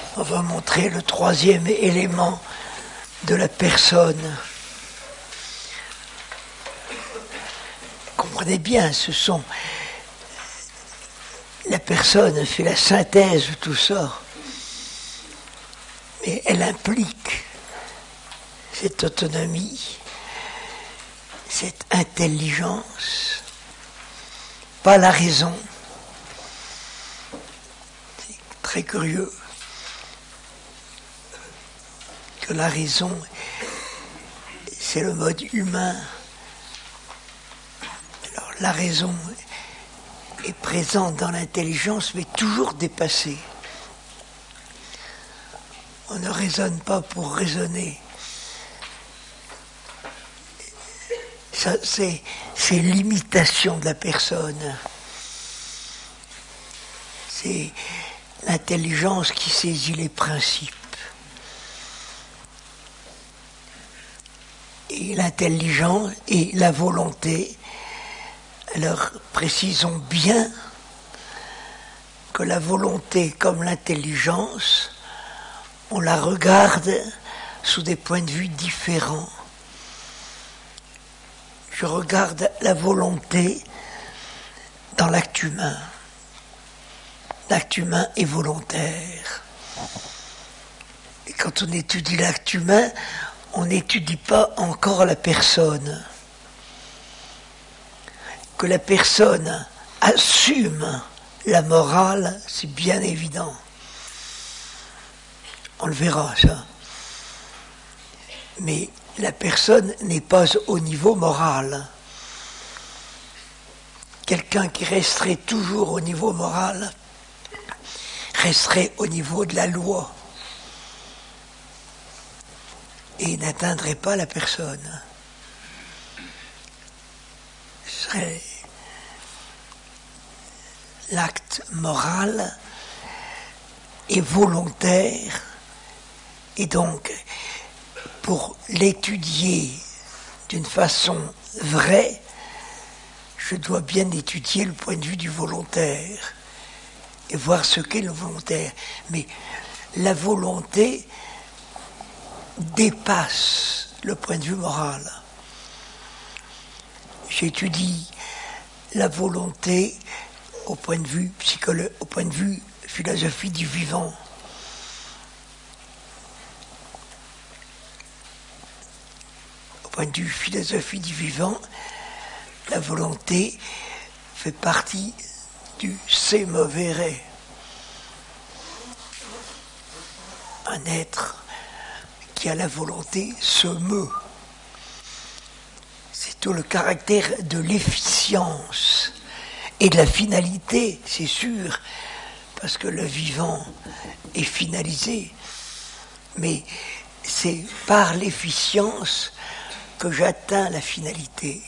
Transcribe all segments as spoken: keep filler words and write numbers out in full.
On va montrer le troisième élément de la personne. Comprenez bien, ce sont... La personne fait la synthèse de tout ça, mais elle implique cette autonomie, cette intelligence, pas la raison. C'est très curieux que la raison, c'est le mode humain. Alors la raison est présente dans l'intelligence, mais toujours dépassée. On ne raisonne pas pour raisonner. Ça, c'est, c'est l'imitation de la personne. C'est l'intelligence qui saisit les principes. Et l'intelligence et la volonté. Alors, précisons bien que la volonté comme l'intelligence, on la regarde sous des points de vue différents. Je regarde la volonté dans l'acte humain. L'acte humain est volontaire. Et quand on étudie l'acte humain, on n'étudie pas encore la personne. Que la personne assume la morale, c'est bien évident. On le verra, ça. Mais la personne n'est pas au niveau moral. Quelqu'un qui resterait toujours au niveau moral resterait au niveau de la loi et n'atteindrait pas la personne. Ce serait l'acte moral est volontaire et donc pour l'étudier d'une façon vraie, je dois bien étudier le point de vue du volontaire et voir ce qu'est le volontaire. Mais la volonté dépasse le point de vue moral. J'étudie la volonté au point de vue psychologique, au point de vue philosophie du vivant. Au point de vue philosophie du vivant, la volonté fait partie du se movere. Un être qui a la volonté se meut. C'est tout le caractère de l'efficience et de la finalité, c'est sûr, parce que le vivant est finalisé. Mais c'est par l'efficience que j'atteins la finalité.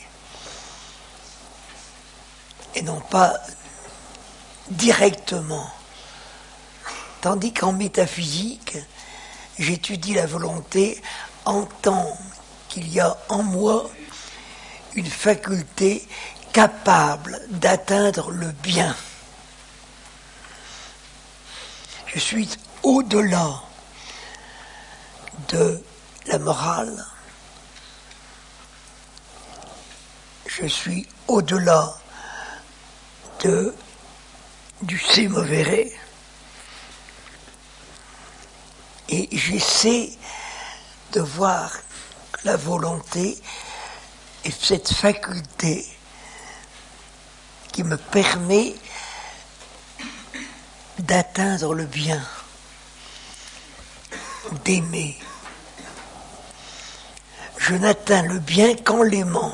Et non pas directement. Tandis qu'en métaphysique, j'étudie la volonté en tant qu'il y a en moi une faculté capable d'atteindre le bien. Je suis au-delà de la morale. Je suis au-delà de, du se movere. Et j'essaie de voir la volonté et cette faculté qui me permet d'atteindre le bien, d'aimer. Je n'atteins le bien qu'en l'aimant.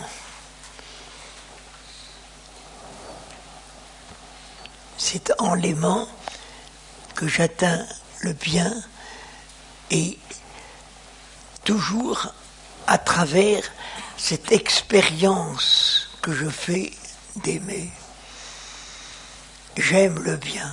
C'est en l'aimant que j'atteins le bien et toujours à travers cette expérience que je fais d'aimer. J'aime le bien.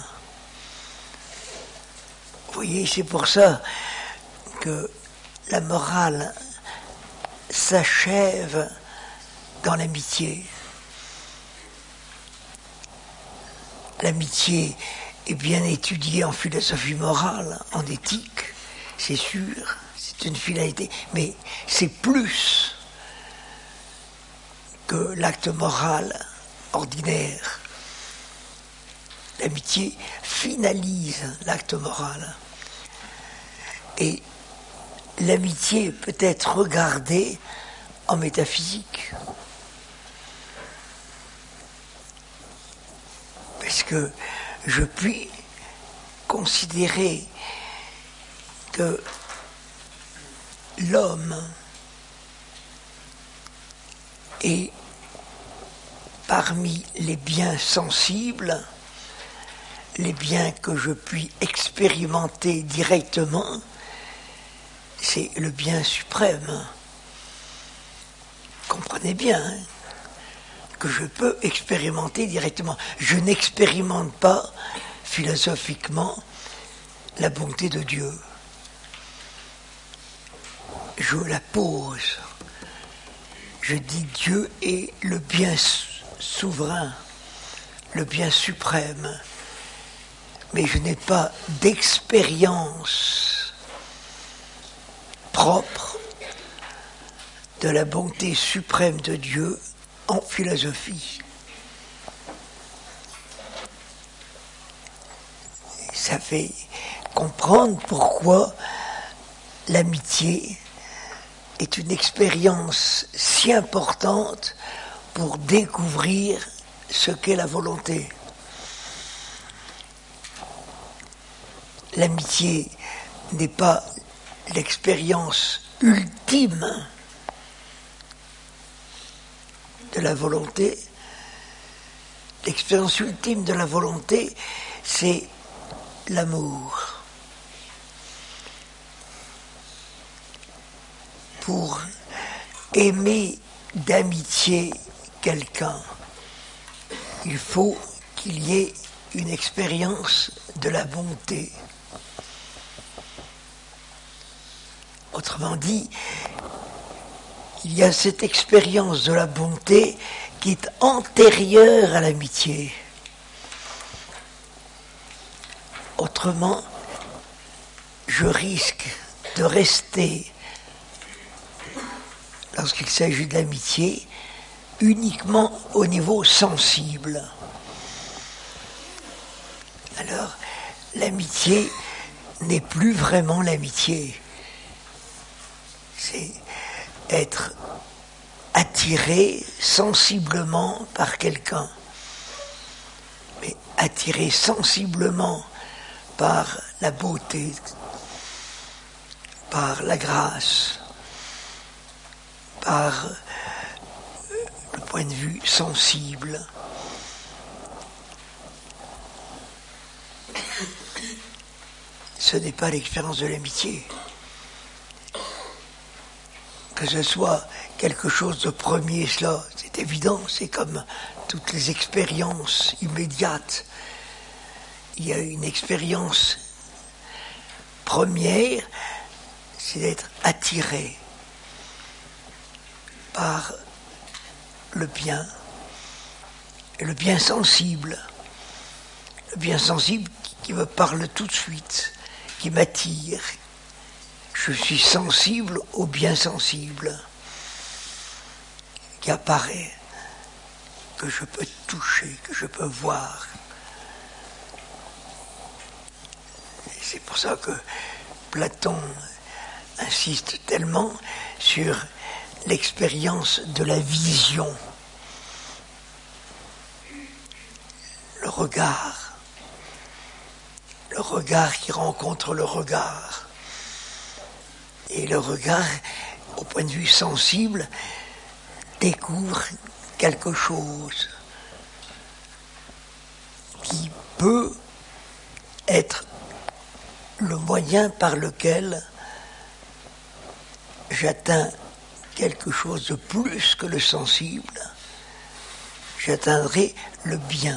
Vous voyez, c'est pour ça que la morale s'achève dans l'amitié. L'amitié est bien étudié en philosophie morale, en éthique, c'est sûr, c'est une finalité, mais c'est plus que l'acte moral ordinaire. L'amitié finalise l'acte moral. Et l'amitié peut être regardée en métaphysique. Parce que je puis considérer que l'homme est parmi les biens sensibles, les biens que je puis expérimenter directement, c'est le bien suprême. Comprenez bien hein, que je peux expérimenter directement. Je n'expérimente pas philosophiquement la bonté de Dieu. Je la pose. Je dis Dieu est le bien souverain, le bien suprême. Mais je n'ai pas d'expérience propre de la bonté suprême de Dieu en philosophie. Ça fait comprendre pourquoi l'amitié est une expérience si importante pour découvrir ce qu'est la volonté. L'amitié n'est pas l'expérience ultime de la volonté. L'expérience ultime de la volonté, c'est l'amour. Pour aimer d'amitié quelqu'un, il faut qu'il y ait une expérience de la bonté. Autrement dit, il y a cette expérience de la bonté qui est antérieure à l'amitié. Autrement, je risque de rester, lorsqu'il s'agit de l'amitié, uniquement au niveau sensible. Alors, l'amitié n'est plus vraiment l'amitié. C'est être attiré sensiblement par quelqu'un. Mais attiré sensiblement par la beauté, par la grâce, par le point de vue sensible. Ce n'est pas l'expérience de l'amitié. Que ce soit quelque chose de premier, cela, c'est évident, c'est comme toutes les expériences immédiates. Il y a une expérience première, c'est d'être attiré par le bien, et le bien sensible. Le bien sensible qui me parle tout de suite, qui m'attire. Je suis sensible au bien sensible qui apparaît, que je peux toucher, que je peux voir. Et c'est pour ça que Platon insiste tellement sur l'expérience de la vision, le regard, le regard qui rencontre le regard. Et le regard, au point de vue sensible, découvre quelque chose qui peut être le moyen par lequel j'atteins quelque chose de plus que le sensible, j'atteindrai le bien.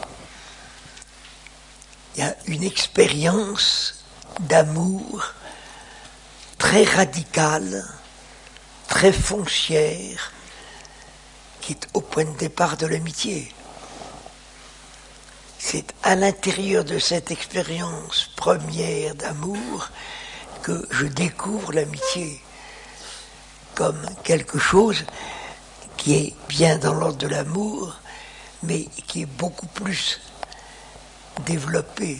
Il y a une expérience d'amour très radicale, très foncière, qui est au point de départ de l'amitié. c'est à l'intérieur de cette expérience première d'amour que je découvre l'amitié comme quelque chose qui est bien dans l'ordre de l'amour, mais qui est beaucoup plus développé.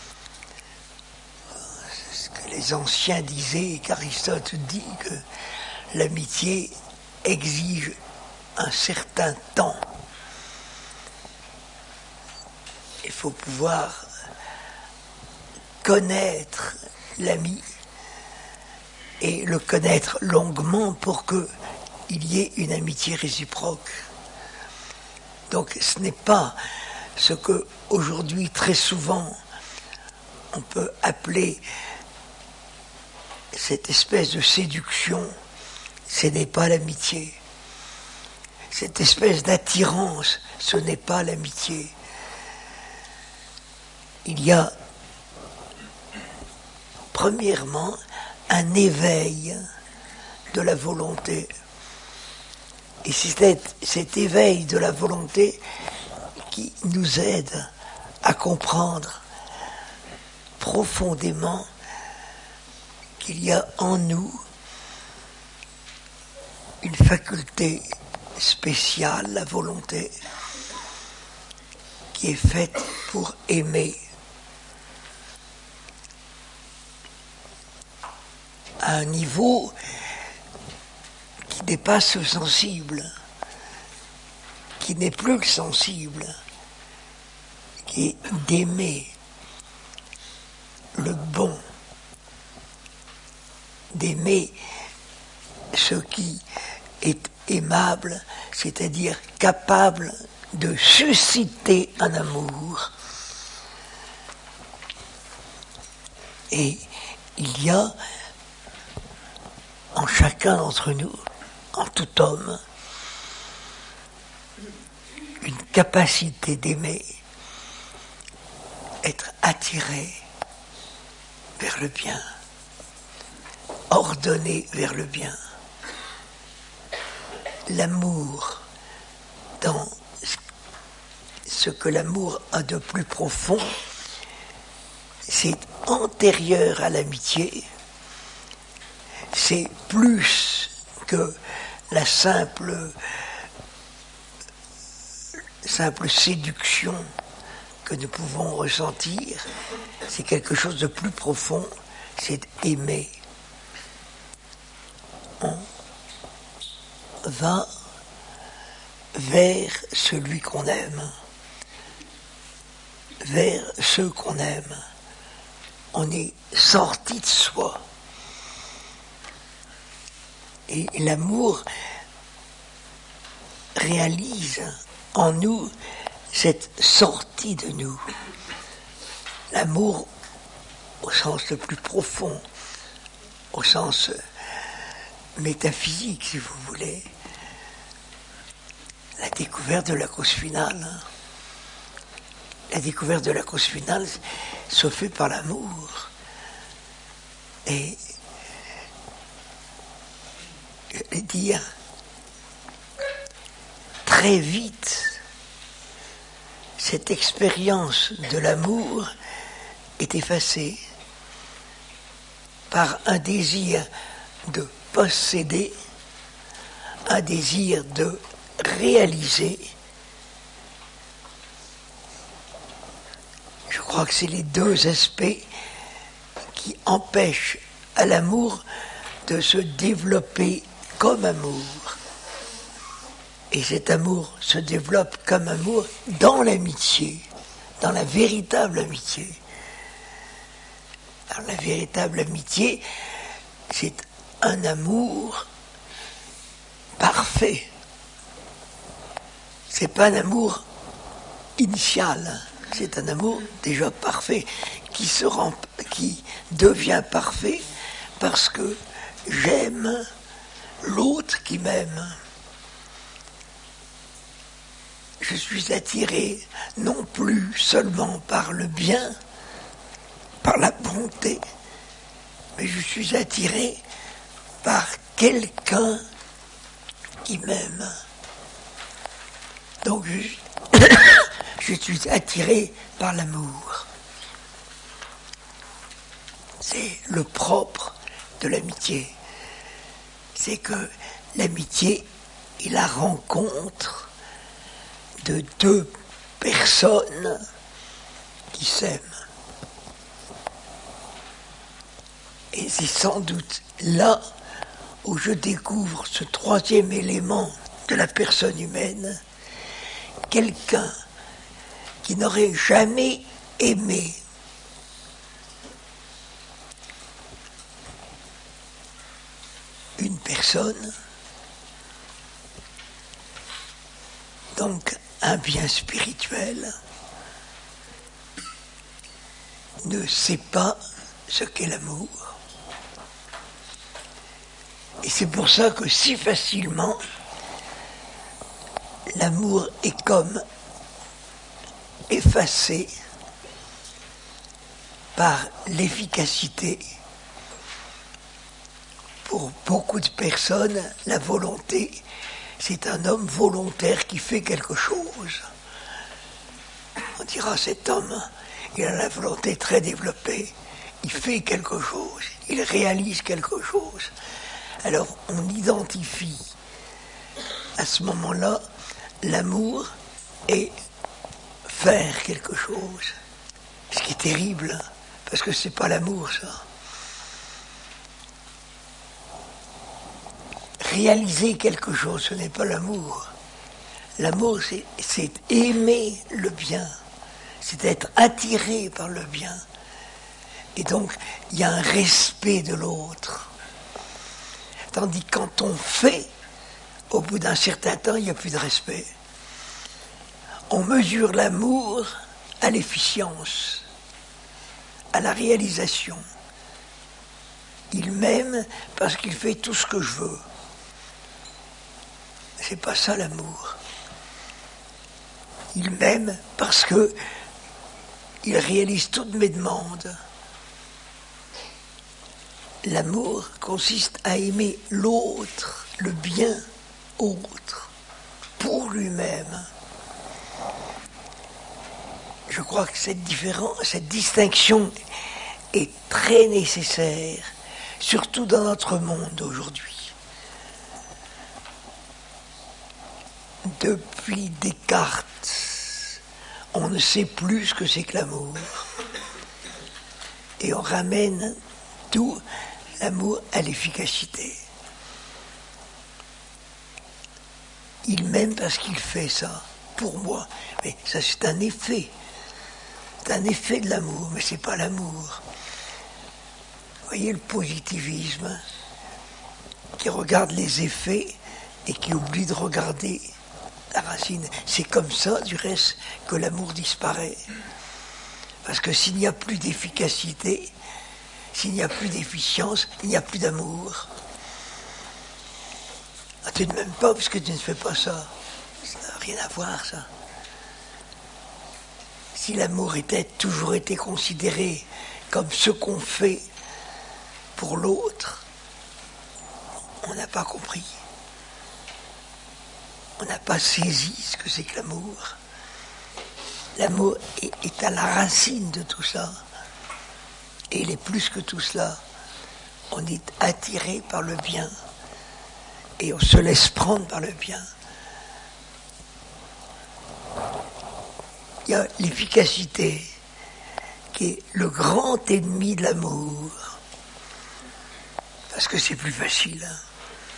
C'est ce que les anciens disaient, et qu'Aristote dit, que l'amitié exige un certain temps. Il faut pouvoir connaître l'ami et le connaître longuement pour qu'il y ait une amitié réciproque. Donc ce n'est pas ce que aujourd'hui très souvent on peut appeler cette espèce de séduction. Ce n'est pas l'amitié. Cette espèce d'attirance, ce n'est pas l'amitié. Il y a, premièrement, un éveil de la volonté. Et c'est cet éveil de la volonté qui nous aide à comprendre profondément qu'il y a en nous une faculté spéciale, la volonté, qui est faite pour aimer. À un niveau qui dépasse le sensible, qui n'est plus le sensible, qui est d'aimer le bon, d'aimer ce qui est aimable, c'est-à-dire capable de susciter un amour. Et il y a en chacun d'entre nous, en tout homme, une capacité d'aimer, être attiré vers le bien, ordonné vers le bien. L'amour, dans ce que l'amour a de plus profond, c'est antérieur à l'amitié. C'est plus que la simple, simple séduction que nous pouvons ressentir. C'est quelque chose de plus profond, c'est aimer. On va vers celui qu'on aime, vers ceux qu'on aime. On est sorti de soi. Et l'amour réalise en nous cette sortie de nous. L'amour au sens le plus profond, au sens métaphysique, si vous voulez. La découverte de la cause finale. La découverte de la cause finale se fait par l'amour. Et je vais dire, très vite, cette expérience de l'amour est effacée par un désir de posséder, un désir de réaliser. Je crois que c'est les deux aspects qui empêchent à l'amour de se développer comme amour. Et cet amour se développe comme amour dans l'amitié, dans la véritable amitié. Alors la véritable amitié, c'est un amour parfait. C'est pas un amour initial, c'est un amour déjà parfait, qui se rend, qui devient parfait parce que j'aime l'autre qui m'aime. Je suis attiré non plus seulement par le bien, par la bonté, mais je suis attiré par quelqu'un qui m'aime. Donc je, je je suis attiré par l'amour. C'est le propre de l'amitié. C'est que l'amitié est la rencontre de deux personnes qui s'aiment. Et c'est sans doute là où je découvre ce troisième élément de la personne humaine, quelqu'un qui n'aurait jamais aimé une personne, donc un bien spirituel, ne sait pas ce qu'est l'amour. Et c'est pour ça que si facilement, l'amour est comme effacé par l'efficacité. Pour beaucoup de personnes, la volonté, c'est un homme volontaire qui fait quelque chose. On dira, cet homme, il a la volonté très développée, il fait quelque chose, il réalise quelque chose. Alors on identifie à ce moment-là l'amour et faire quelque chose. Ce qui est terrible, parce que c'est pas l'amour, ça. Réaliser quelque chose, ce n'est pas l'amour. L'amour, c'est, c'est aimer le bien, c'est être attiré par le bien. Et donc, il y a un respect de l'autre. Tandis que quand on fait, au bout d'un certain temps, il n'y a plus de respect. On mesure l'amour à l'efficience, à la réalisation. Il m'aime parce qu'il fait tout ce que je veux. C'est pas ça l'amour. Il m'aime parce que il réalise toutes mes demandes. L'amour consiste à aimer l'autre, le bien autre, pour lui-même. Je crois que cette différence, cette distinction est très nécessaire, surtout dans notre monde aujourd'hui. Depuis Descartes, on ne sait plus ce que c'est que l'amour. Et on ramène tout l'amour à l'efficacité. Il m'aime parce qu'il fait ça, pour moi. Mais ça, c'est un effet. C'est un effet de l'amour, mais c'est pas l'amour. Vous voyez le positivisme qui regarde les effets et qui oublie de regarder la racine. C'est comme ça, du reste, que l'amour disparaît. Parce que s'il n'y a plus d'efficacité, s'il n'y a plus d'efficience, il n'y a plus d'amour. Ah, tu ne m'aimes pas parce que tu ne fais pas ça. Ça n'a rien à voir, ça. Si l'amour était toujours été considéré comme ce qu'on fait pour l'autre, on n'a pas compris. On n'a pas saisi ce que c'est que l'amour. L'amour est, est à la racine de tout ça. Et il est plus que tout cela. On est attiré par le bien. Et on se laisse prendre par le bien. Il y a l'efficacité qui est le grand ennemi de l'amour. Parce que c'est plus facile. Hein.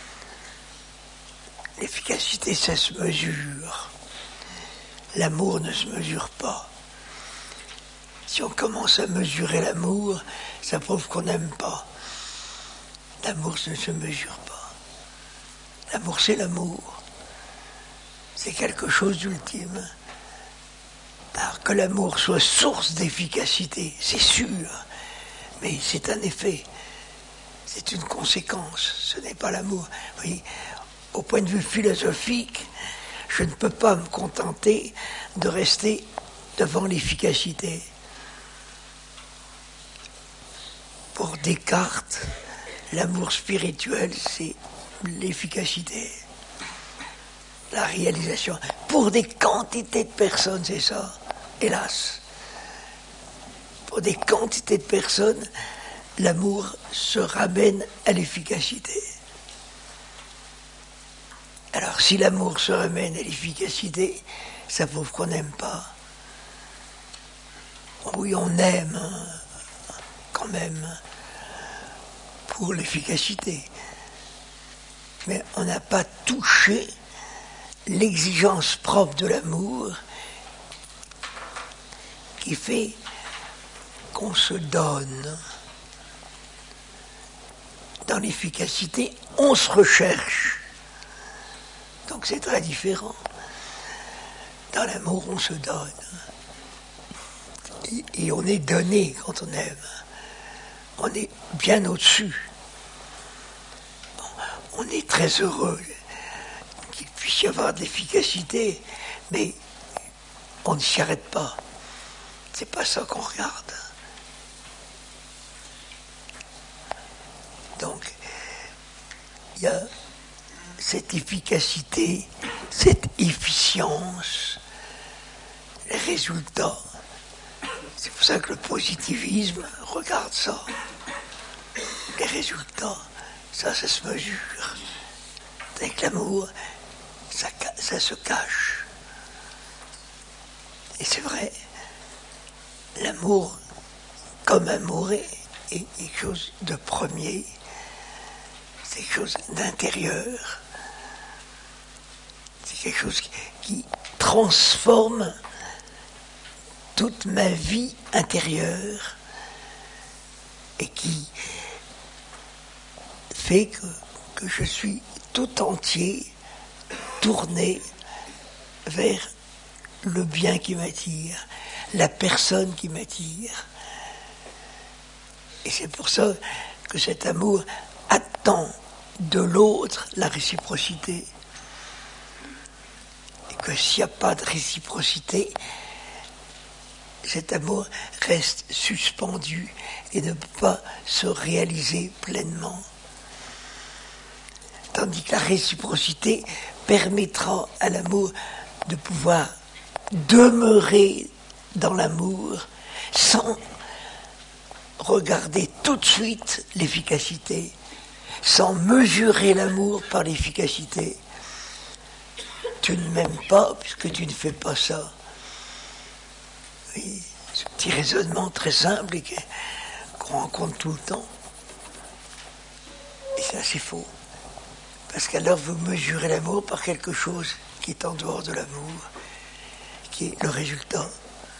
L'efficacité, ça se mesure. L'amour ne se mesure pas. Si on commence à mesurer l'amour, ça prouve qu'on n'aime pas. L'amour ne se mesure pas. L'amour, c'est l'amour. C'est quelque chose d'ultime. Alors que l'amour soit source d'efficacité, c'est sûr, mais c'est un effet. C'est une conséquence, ce n'est pas l'amour. Vous voyez, au point de vue philosophique, je ne peux pas me contenter de rester devant l'efficacité. Pour Descartes, l'amour spirituel, c'est l'efficacité. la réalisation. Pour des quantités de personnes, c'est ça, hélas. Pour des quantités de personnes, l'amour se ramène à l'efficacité. Alors, si l'amour se ramène à l'efficacité, ça prouve qu'on n'aime pas. Oui, on aime, hein, quand même, pour l'efficacité. Mais on n'a pas touché l'exigence propre de l'amour qui fait qu'on se donne. Dans l'efficacité, on se recherche. Donc c'est très différent. Dans l'amour, on se donne. Et, et on est donné quand on aime. On est bien au-dessus. On est très heureux qu'il puisse y avoir de l'efficacité, mais on ne s'y arrête pas. C'est pas ça qu'on regarde. Donc, il y a cette efficacité, cette efficience, les résultats. C'est pour ça que le positivisme regarde ça. Les résultats, ça, ça se mesure. Avec l'amour, ça, ça se cache. Et c'est vrai, l'amour, comme amour, est, est quelque chose de premier, c'est quelque chose d'intérieur, c'est quelque chose qui, qui transforme toute ma vie intérieure et qui fait que, que je suis tout entier tourné vers le bien qui m'attire, la personne qui m'attire. Et c'est pour ça que cet amour attend de l'autre la réciprocité. Et que s'il n'y a pas de réciprocité, cet amour reste suspendu et ne peut pas se réaliser pleinement. Tandis que la réciprocité permettra à l'amour de pouvoir demeurer dans l'amour sans regarder tout de suite l'efficacité, sans mesurer l'amour par l'efficacité. Tu ne m'aimes pas puisque tu ne fais pas ça. Oui, ce petit raisonnement très simple et qu'on rencontre tout le temps. Et ça, c'est faux. Parce qu'alors vous mesurez l'amour par quelque chose qui est en dehors de l'amour, qui est le résultat.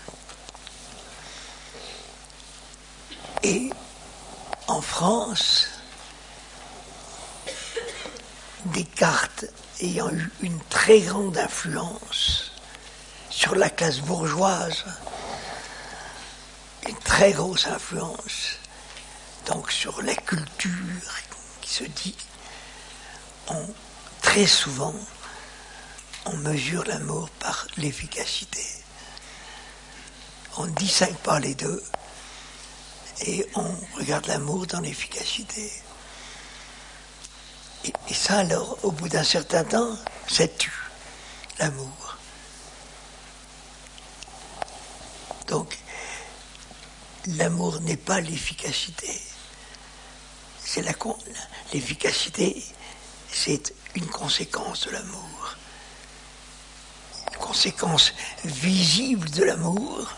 Et en France, Descartes ayant eu une très grande influence sur la classe bourgeoise, une très grosse influence, donc sur la culture qui se dit, on, très souvent, on mesure l'amour par l'efficacité. On ne distingue pas les deux et on regarde l'amour dans l'efficacité. Et, et ça, alors, au bout d'un certain temps, ça tue l'amour. Donc, l'amour n'est pas l'efficacité. C'est la, l'efficacité, c'est une conséquence de l'amour. Une conséquence visible de l'amour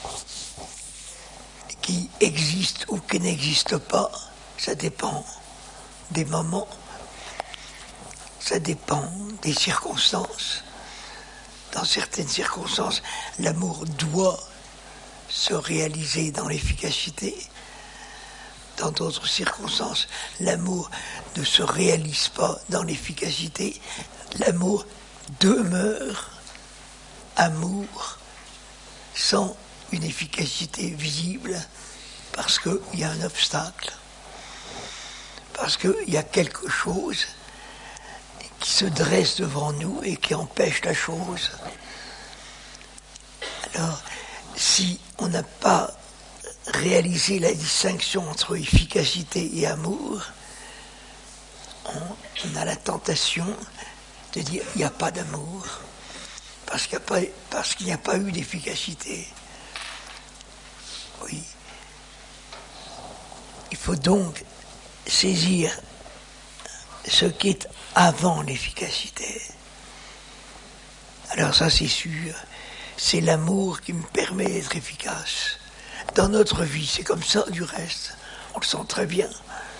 qui existe ou qui n'existe pas, ça dépend des moments, ça dépend des circonstances. Dans certaines circonstances, l'amour doit se réaliser dans l'efficacité. Dans d'autres circonstances, l'amour ne se réalise pas dans l'efficacité. L'amour demeure amour sans une efficacité visible parce qu'il y a un obstacle, parce qu'il y a quelque chose qui se dresse devant nous et qui empêche la chose. Alors, si on n'a pas réalisé la distinction entre efficacité et amour, on, on a la tentation de dire il n'y a pas d'amour, parce qu'il n'y a pas, parce qu'il n'y a pas eu d'efficacité. Oui. Il faut donc saisir ce qui est avant l'efficacité. Alors ça, c'est sûr, c'est l'amour qui me permet d'être efficace. Dans notre vie, c'est comme ça, du reste, on le sent très bien.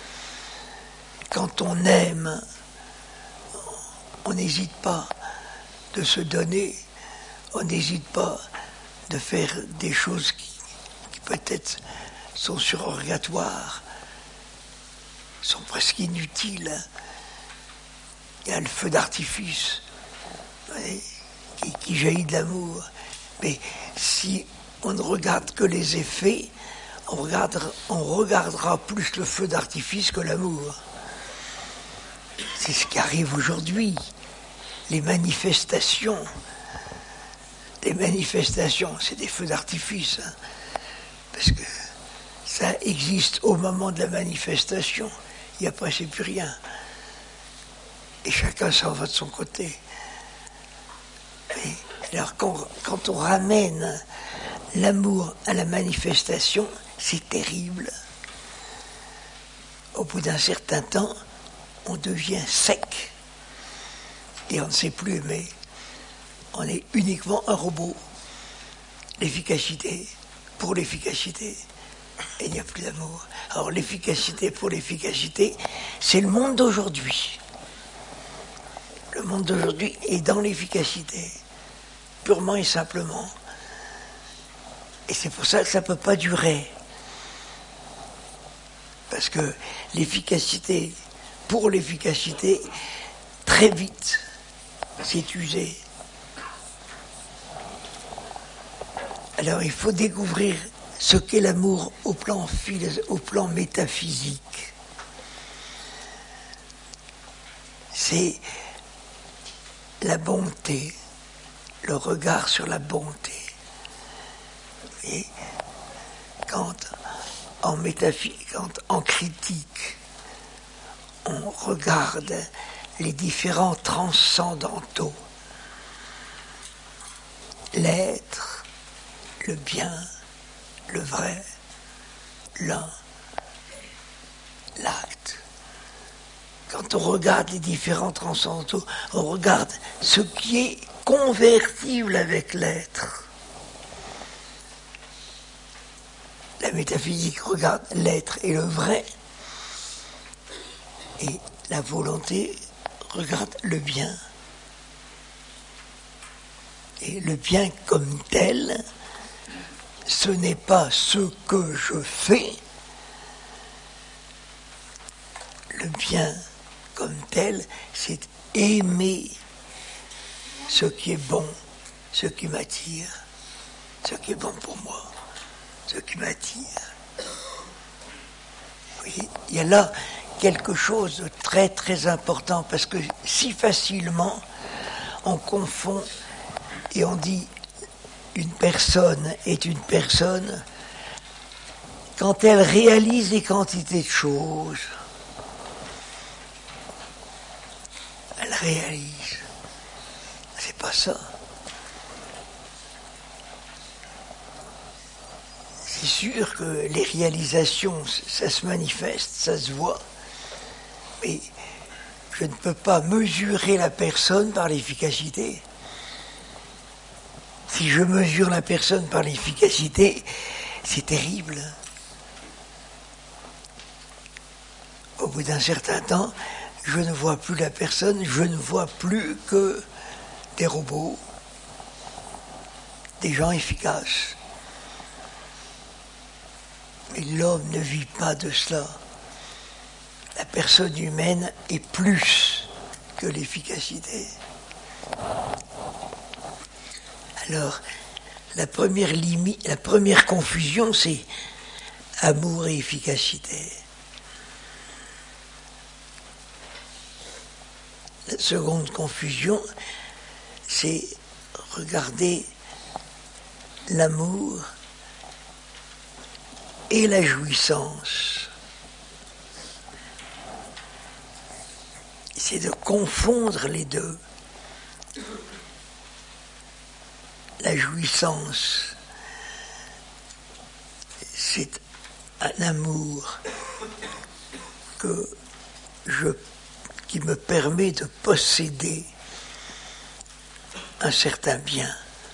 Quand on aime, on n'hésite pas de se donner, on n'hésite pas de faire des choses qui, qui peut-être sont surrogatoires, sont presque inutiles. Il y a le feu d'artifice, oui, qui, qui jaillit de l'amour. Mais si on ne regarde que les effets, on regardera, on regardera plus le feu d'artifice que l'amour. C'est ce qui arrive aujourd'hui. Les manifestations, les manifestations, c'est des feux d'artifice, hein, parce que ça existe au moment de la manifestation. Et après, c'est plus rien. Et chacun s'en va de son côté. Et alors, quand, quand on ramène l'amour à la manifestation, c'est terrible. Au bout d'un certain temps, on devient sec. Et on ne sait plus aimer. On est uniquement un robot. L'efficacité pour l'efficacité. Et il n'y a plus d'amour. Alors l'efficacité pour l'efficacité, c'est le monde d'aujourd'hui. Le monde d'aujourd'hui est dans l'efficacité, purement et simplement. Et c'est pour ça que ça ne peut pas durer. Parce que l'efficacité pour l'efficacité, très vite, c'est usé. Alors il faut découvrir ce qu'est l'amour au plan, philo- au plan métaphysique. C'est la bonté, le regard sur la bonté. Et quand en métaphysique, quand en critique, on regarde les différents transcendantaux, l'être, le bien, le vrai, l'un, l'acte. Quand on regarde les différents transcendantaux, on regarde ce qui est convertible avec l'être. La métaphysique regarde l'être et le vrai, et la volonté regarde le bien. Et le bien comme tel, ce n'est pas ce que je fais. Le bien comme tel, c'est aimer ce qui est bon, ce qui m'attire, ce qui est bon pour moi, ce qui m'attire. Oui, il y a là quelque chose de très très important, parce que si facilement on confond et on dit une personne est une personne quand elle réalise des quantités de choses. Elle réalise. C'est pas ça. C'est sûr que les réalisations, ça se manifeste, ça se voit. Mais je ne peux pas mesurer la personne par l'efficacité. Si je mesure la personne par l'efficacité, c'est terrible. Au bout d'un certain temps, je ne vois plus la personne, je ne vois plus que des robots, des gens efficaces. Mais l'homme ne vit pas de cela. La personne humaine est plus que l'efficacité. Alors, la première limite, la première confusion, c'est amour et efficacité. La seconde confusion, c'est regarder l'amour et la jouissance. C'est de confondre les deux. la jouissance, c'est un amour que je, qui me permet de posséder un certain bien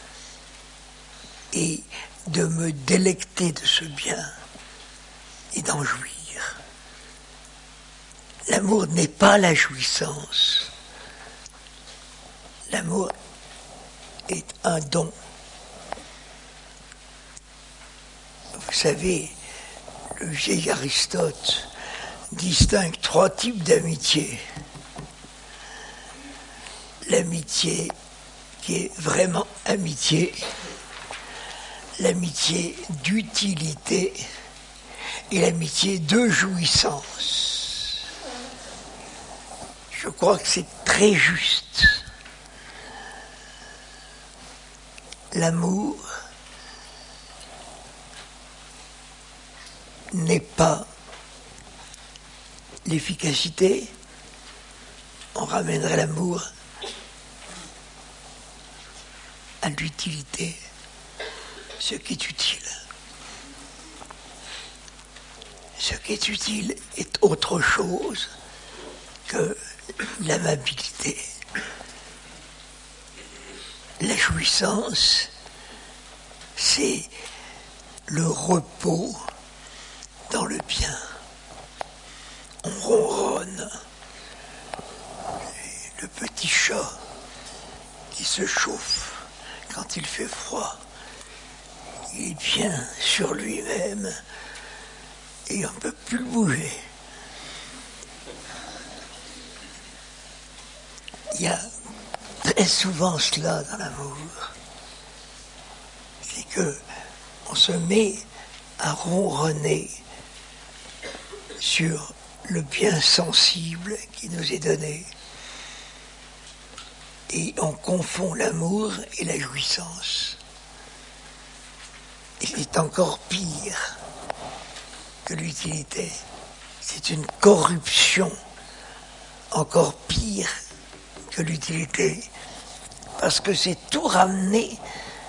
et de me délecter de ce bien et d'en jouir. L'amour n'est pas la jouissance. L'amour est un don. Vous savez, le vieil Aristote distingue trois types d'amitié. L'amitié qui est vraiment amitié, l'amitié d'utilité et l'amitié de jouissance. Je crois que c'est très juste. L'amour n'est pas l'efficacité. On ramènerait l'amour à l'utilité, ce qui est utile. Ce qui est utile est autre chose que l'amabilité. La jouissance, c'est le repos dans le bien. On ronronne. Et le petit chat qui se chauffe quand il fait froid, il est bien sur lui-même et on ne peut plus le bouger. Il y a très souvent cela dans l'amour. C'est que on se met à ronronner sur le bien sensible qui nous est donné. Et on confond l'amour et la jouissance. Et c'est encore pire que l'utilité. C'est une corruption encore pire que l'utilité. Parce que c'est tout ramener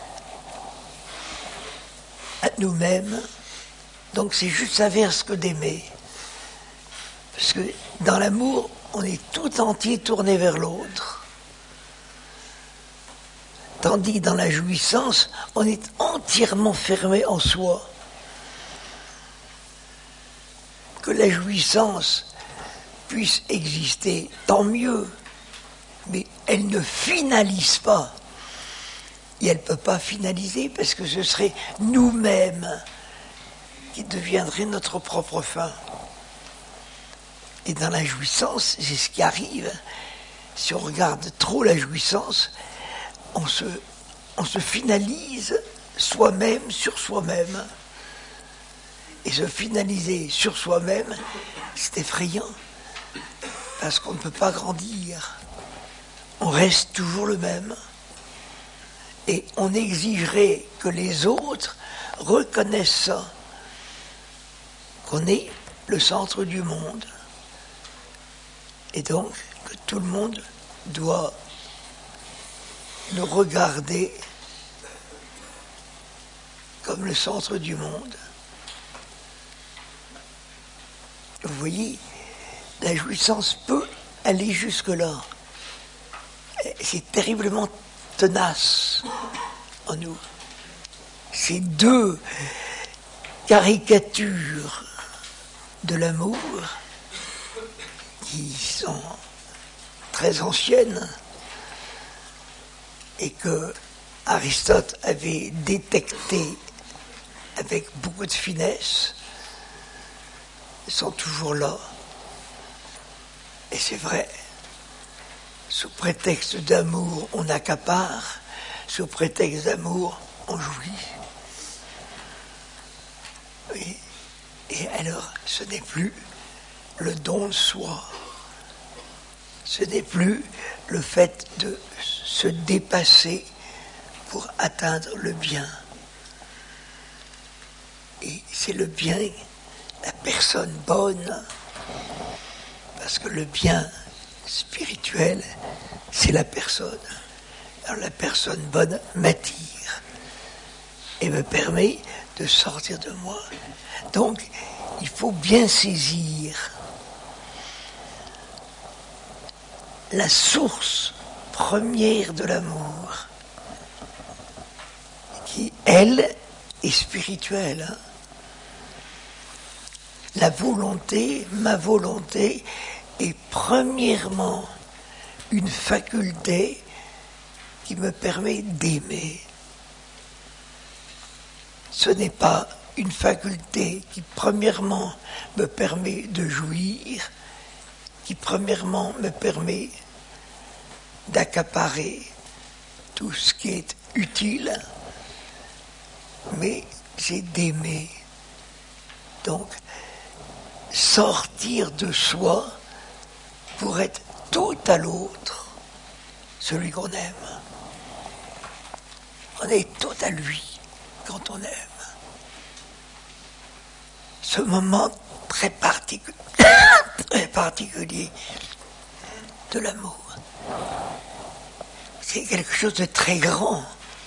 à nous-mêmes. Donc c'est juste l'inverse que d'aimer. Parce que dans l'amour, on est tout entier tourné vers l'autre. Tandis que dans la jouissance, on est entièrement fermé en soi. Que la jouissance puisse exister, tant mieux. Mais elle ne finalise pas. Et elle ne peut pas finaliser parce que ce serait nous-mêmes qui deviendrait notre propre fin. Et dans la jouissance, c'est ce qui arrive. Si on regarde trop la jouissance, on se, on se finalise soi-même sur soi-même. Et se finaliser sur soi-même, c'est effrayant. Parce qu'on ne peut pas grandir. On reste toujours le même. Et on exigerait que les autres reconnaissent ça. Qu'on est le centre du monde. Et donc, que tout le monde doit nous regarder comme le centre du monde. Vous voyez, la jouissance peut aller jusque-là. C'est terriblement tenace en nous. Ces deux caricatures de l'amour qui sont très anciennes et que Aristote avait détectées avec beaucoup de finesse, sont toujours là. Et c'est vrai, sous prétexte d'amour, on accapare, sous prétexte d'amour, on jouit. Oui. Et alors, ce n'est plus le don de soi. Ce n'est plus le fait de se dépasser pour atteindre le bien. Et c'est le bien, la personne bonne, parce que le bien spirituel, c'est la personne. Alors la personne bonne m'attire. et me permet de sortir de moi. Donc, il faut bien saisir la source première de l'amour, qui, elle, est spirituelle. Hein. La volonté, ma volonté, est premièrement une faculté qui me permet d'aimer. Ce n'est pas une faculté qui premièrement me permet de jouir, qui premièrement me permet d'accaparer tout ce qui est utile, mais c'est d'aimer. Donc, sortir de soi pour être tout à l'autre, celui qu'on aime. On est tout à lui quand on aime. Ce moment très particulier, très particulier de l'amour, c'est quelque chose de très grand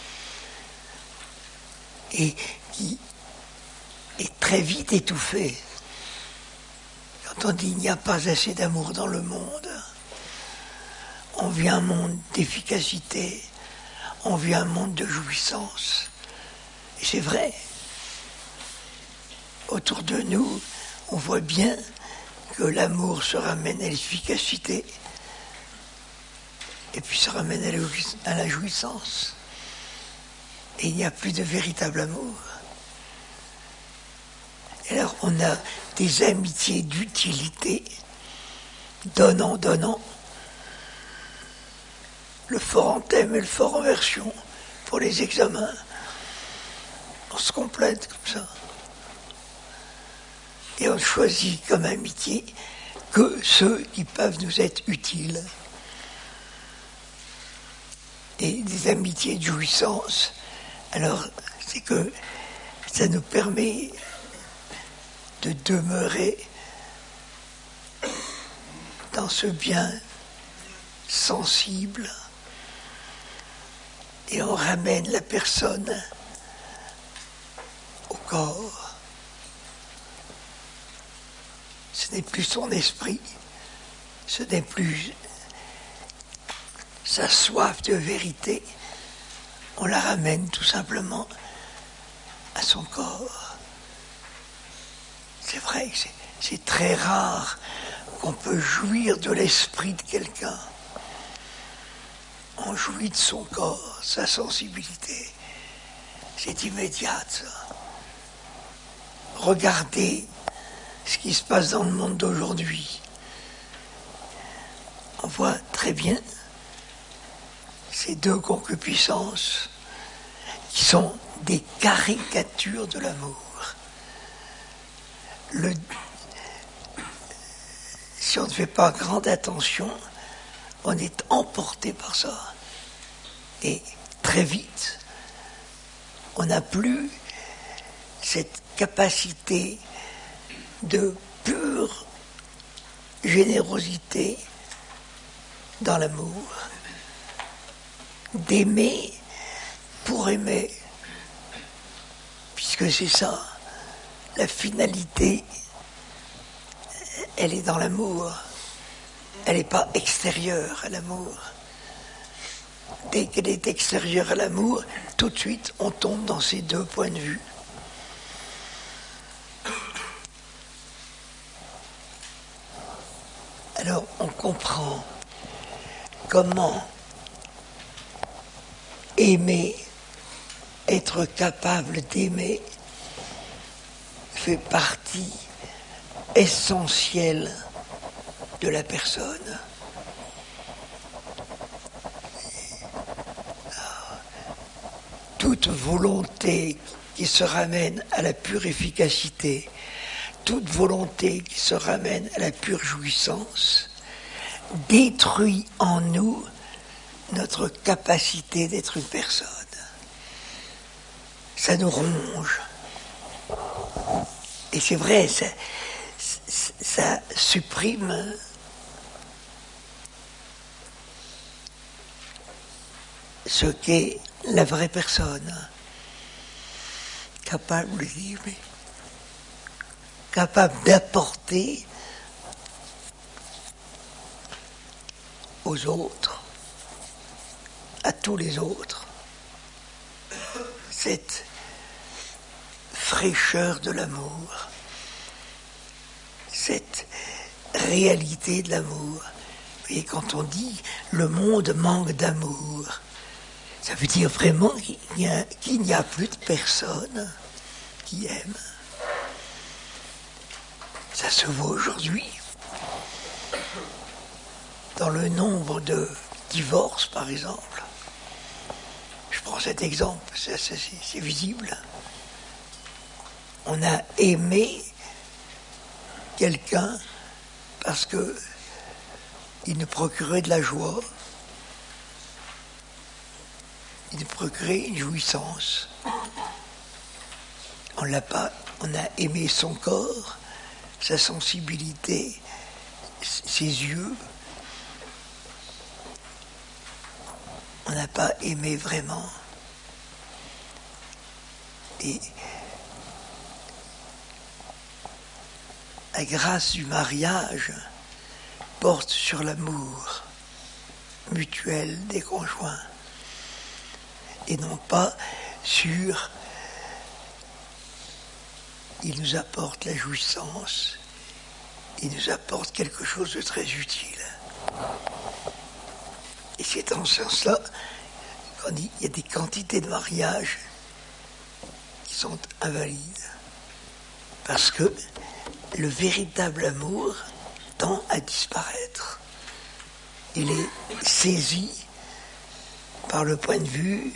et qui est très vite étouffé. Quand on dit il n'y a pas assez d'amour dans le monde, on vit un monde d'efficacité, on vit un monde de jouissance. Et c'est vrai. Autour de nous, on voit bien que l'amour se ramène à l'efficacité et puis se ramène à la jouissance. Et il n'y a plus de véritable amour. Et alors on a des amitiés d'utilité, donnant, donnant, le fort en thème et le fort en version pour les examens. On se complète comme ça. Et on choisit comme amitié que ceux qui peuvent nous être utiles. Et des amitiés de jouissance, alors c'est que ça nous permet de demeurer dans ce bien sensible et on ramène la personne au corps. Ce n'est plus son esprit, ce n'est plus sa soif de vérité, on la ramène tout simplement à son corps. C'est vrai, c'est, c'est très rare qu'on peut jouir de l'esprit de quelqu'un. On jouit de son corps, sa sensibilité. C'est immédiat, ça. Regardez ce qui se passe dans le monde d'aujourd'hui. On voit très bien ces deux concupiscences qui sont des caricatures de l'amour. Le, si on ne fait pas grande attention, on est emporté par ça. Et très vite, on n'a plus cette capacité de pure générosité dans l'amour, d'aimer pour aimer, puisque c'est ça, la finalité, elle est dans l'amour, elle n'est pas extérieure à l'amour. Dès qu'elle est extérieure à l'amour, tout de suite on tombe dans ces deux points de vue. Alors on comprend comment aimer, être capable d'aimer, fait partie essentielle de la personne. Toute volonté qui se ramène à la pure efficacité, toute volonté qui se ramène à la pure jouissance, détruit en nous notre capacité d'être une personne. Ça nous ronge. Et c'est vrai, ça, ça supprime ce qu'est la vraie personne. capable d'aimer, capable d'apporter aux autres, à tous les autres, cette fraîcheur de l'amour, cette réalité de l'amour. Et quand on dit le monde manque d'amour, ça veut dire vraiment qu'il n'y a, qu'il n'y a plus de personne qui aime. Ça se voit aujourd'hui. Dans le nombre de divorces, par exemple. Je prends cet exemple, c'est, c'est, c'est visible. On a aimé quelqu'un parce que il nous procurait de la joie, il nous procurait une jouissance. On l'a pas, on a aimé son corps, sa sensibilité, ses yeux. On n'a pas aimé vraiment. Et la grâce du mariage porte sur l'amour mutuel des conjoints et non pas sur il nous apporte la jouissance, il nous apporte quelque chose de très utile. Et c'est dans ce sens-là qu'on dit qu'il y a des quantités de mariages qui sont invalides parce que le véritable amour tend à disparaître. Il est saisi par le point de vue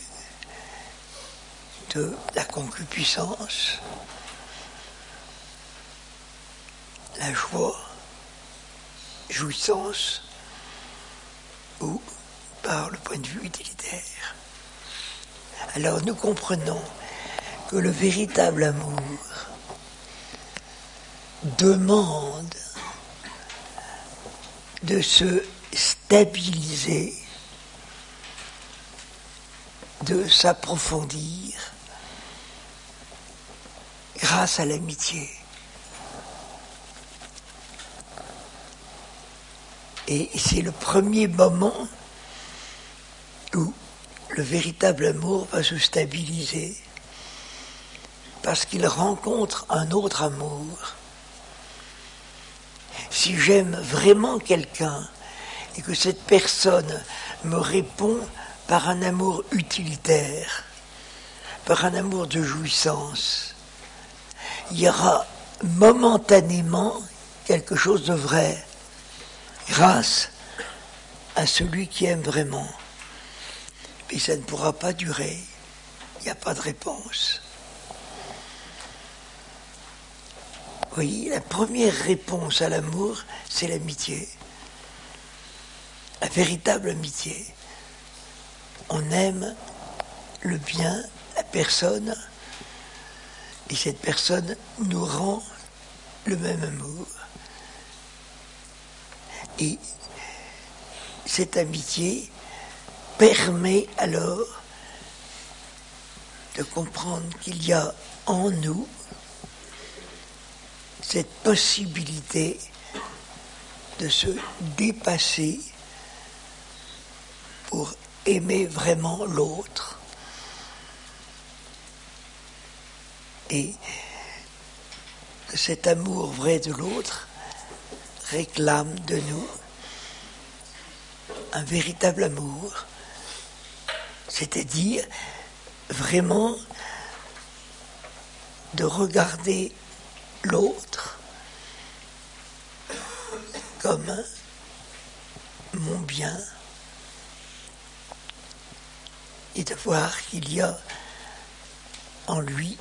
de la concupiscence, la joie, jouissance, ou par le point de vue utilitaire. Alors nous comprenons que le véritable amour demande de se stabiliser, de s'approfondir grâce à l'amitié. Et c'est le premier moment où le véritable amour va se stabiliser parce qu'il rencontre un autre amour. Si j'aime vraiment quelqu'un et que cette personne me répond par un amour utilitaire, par un amour de jouissance, il y aura momentanément quelque chose de vrai grâce à celui qui aime vraiment. Mais ça ne pourra pas durer, il n'y a pas de réponse. Oui, la première réponse à l'amour, c'est l'amitié. La véritable amitié. On aime le bien, la personne, et cette personne nous rend le même amour. Et cette amitié permet alors de comprendre qu'il y a en nous cette possibilité de se dépasser pour aimer vraiment l'autre. Et que cet amour vrai de l'autre réclame de nous un véritable amour, c'est-à-dire vraiment de regarder l'autre comme mon bien et de voir qu'il y a en lui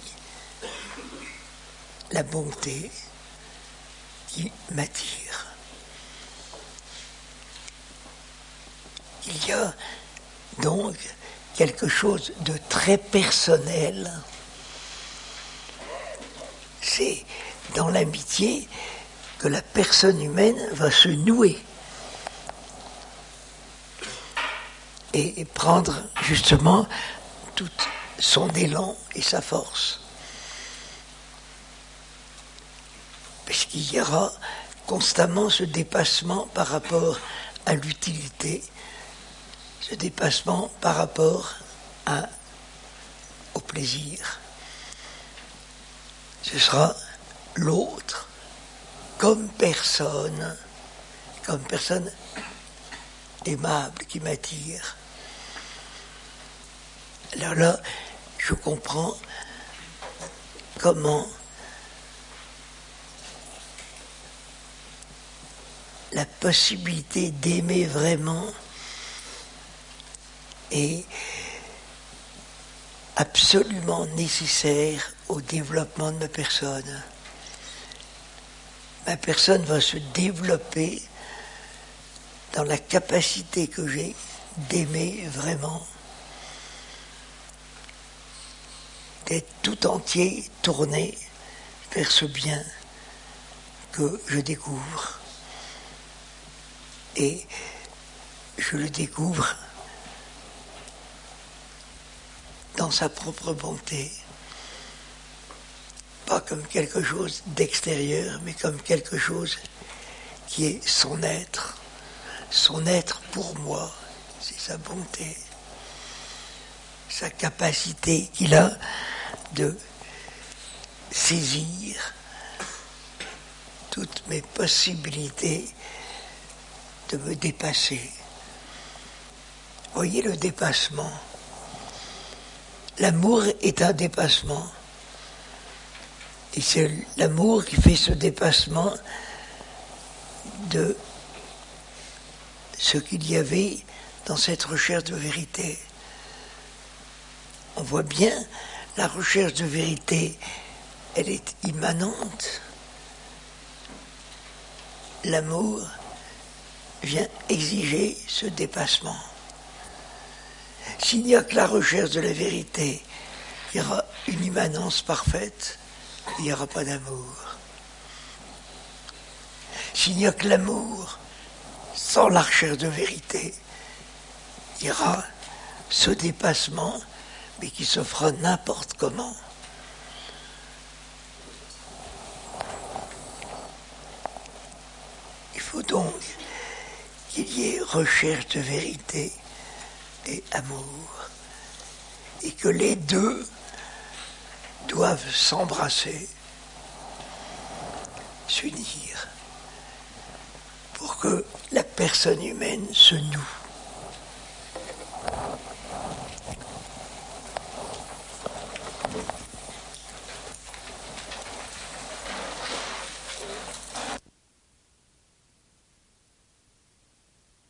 la bonté qui m'attire. Il y a donc quelque chose de très personnel. C'est dans l'amitié que la personne humaine va se nouer et prendre justement tout son élan et sa force. puisqu'il y aura constamment ce dépassement par rapport à l'utilité, ce dépassement par rapport à, au plaisir. Ce sera l'autre comme personne, comme personne aimable qui m'attire. Alors là, je comprends comment la possibilité d'aimer vraiment est absolument nécessaire au développement de ma personne. Ma personne va se développer dans la capacité que j'ai d'aimer vraiment, d'être tout entier tourné vers ce bien que je découvre. Et je le découvre dans sa propre bonté, pas comme quelque chose d'extérieur, mais comme quelque chose qui est son être, son être pour moi, c'est sa bonté, sa capacité qu'il a de saisir toutes mes possibilités de me dépasser. Voyez le dépassement. L'amour est un dépassement. Et c'est l'amour qui fait ce dépassement de ce qu'il y avait dans cette recherche de vérité. On voit bien, la recherche de vérité, elle est immanente. L'amour vient exiger ce dépassement. S'il n'y a que la recherche de la vérité, il y aura une immanence parfaite, il n'y aura pas d'amour. S'il n'y a que l'amour, sans la recherche de vérité, il y aura ce dépassement, mais qui se fera n'importe comment. Il faut donc qu'il y ait recherche de vérité et amour, et que les deux doivent s'embrasser, s'unir, pour que la personne humaine se noue.